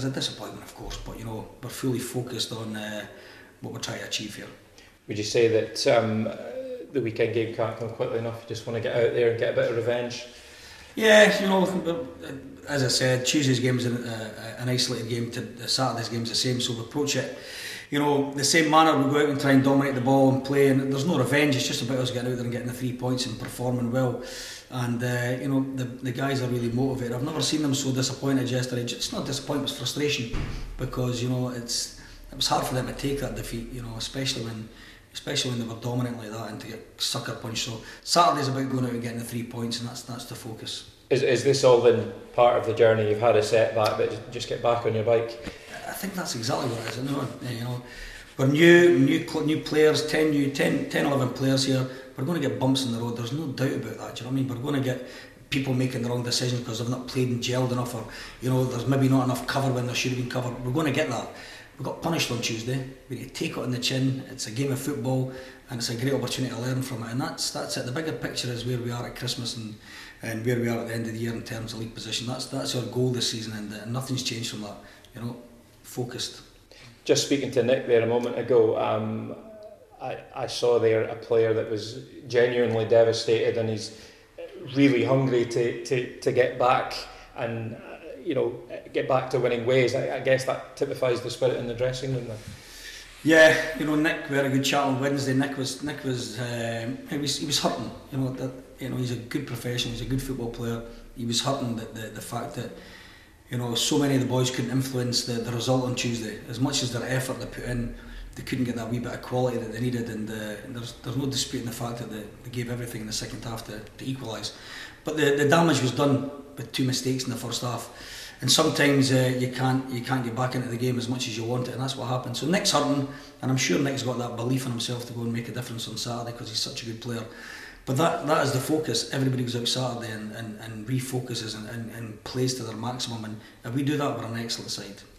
there's a disappointment, of course, but you know, we're fully focused on what we're trying to achieve here. Would you say that the weekend game can't come quickly enough? You just want to get out there and get a bit of revenge? Yeah, you know, as I said, Tuesday's game is an isolated game. Saturday's game is the same, so we approach it, you know, the same manner. We go out and try and dominate the ball and play, and there's no revenge. It's just about us getting out there and getting the 3 points and performing well. And you know, the guys are really motivated. I've never seen them so disappointed yesterday. It's not disappointment, it's frustration, because you know it was hard for them to take that defeat. You know, especially when they were dominant like that and to get sucker punched. So Saturday's about going out and getting the 3 points, and that's the focus. Is this all then part of the journey? You've had a setback, but just get back on your bike. I think that's exactly what it is. You know, we're new players, 10, 11 players here. We're going to get bumps in the road. There's no doubt about that. Do you know what I mean? We're going to get people making the wrong decisions because they've not played and gelled enough, or you know, there's maybe not enough cover when there should have been cover. We're going to get that. We got punished on Tuesday. We need to take it on the chin. It's a game of football, and it's a great opportunity to learn from it. And that's it. The bigger picture is where we are at Christmas and where we are at the end of the year in terms of league position. That's our goal this season, and nothing's changed from that. You know, focused. Just speaking to Nick there a moment ago, I saw there a player that was genuinely devastated, and he's really hungry to get back and you know, get back to winning ways. I guess that typifies the spirit in the dressing room then. Yeah, you know, Nick, we had a good chat on Wednesday. Nick was he was hurting. You know, he's a good professional. He's a good football player. He was hurting the fact that, you know, so many of the boys couldn't influence the result on Tuesday. As much as their effort they put in, they couldn't get that wee bit of quality that they needed. And there's no disputing the fact that they gave everything in the second half to equalise. But the damage was done with 2 mistakes in the first half. And sometimes you can't get back into the game as much as you want it, and that's what happened. So Nick's hurting, and I'm sure Nick's got that belief in himself to go and make a difference on Saturday because he's such a good player. But that is the focus. Everybody goes out Saturday and refocuses and plays to their maximum, and if we do that, we're an excellent side.